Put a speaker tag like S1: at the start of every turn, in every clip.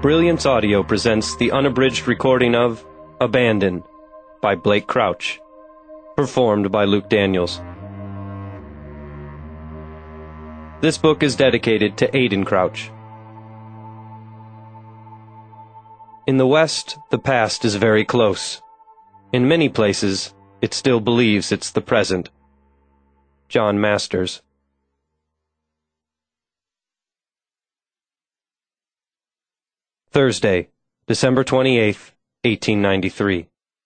S1: Brilliance Audio presents the unabridged recording of Abandon by Blake Crouch, performed by Luke Daniels. This book is dedicated to Aidan Crouch. In the West, the past is very close. In many places, it still believes it's the present. John Masters. Thursday, December 28th, 1893.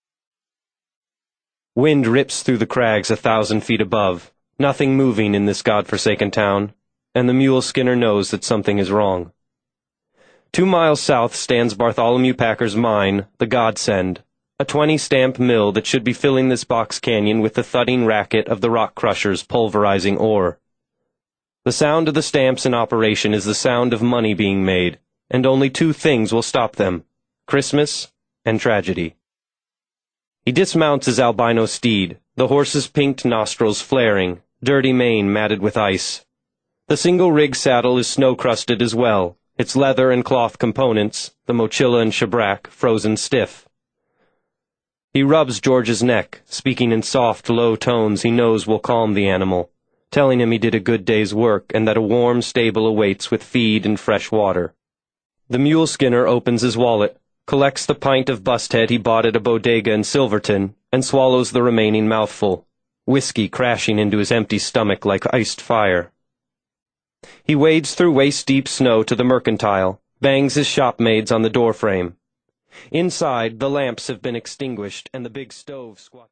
S1: Wind rips through the crags 1,000 feet above, nothing moving in this God-forsaken town, and the mule skinner knows that something is wrong. 2 miles south stands Bartholomew Packer's mine, the Godsend, a 20-stamp mill that should be filling this box canyon with the thudding racket of the rock crushers pulverizing ore. The sound of the stamps in operation is the sound of money being made, and only 2 things will stop them: Christmas and tragedy. He dismounts his albino steed, the horse's pinked nostrils flaring, dirty mane matted with ice. The single-rig saddle is snow-crusted as well, its leather and cloth components, the mochila and shabrack, frozen stiff. He rubs George's neck, speaking in soft, low tones he knows will calm the animal, telling him he did a good day's work and that a warm stable awaits with feed and fresh water. The mule skinner opens his wallet, collects the pint of busthead he bought at a bodega in Silverton, and swallows the remaining mouthful, whiskey crashing into his empty stomach like iced fire. He wades through waist-deep snow to the mercantile, bangs his shopmaids on the doorframe. Inside, the lamps have been extinguished and the big stove squats.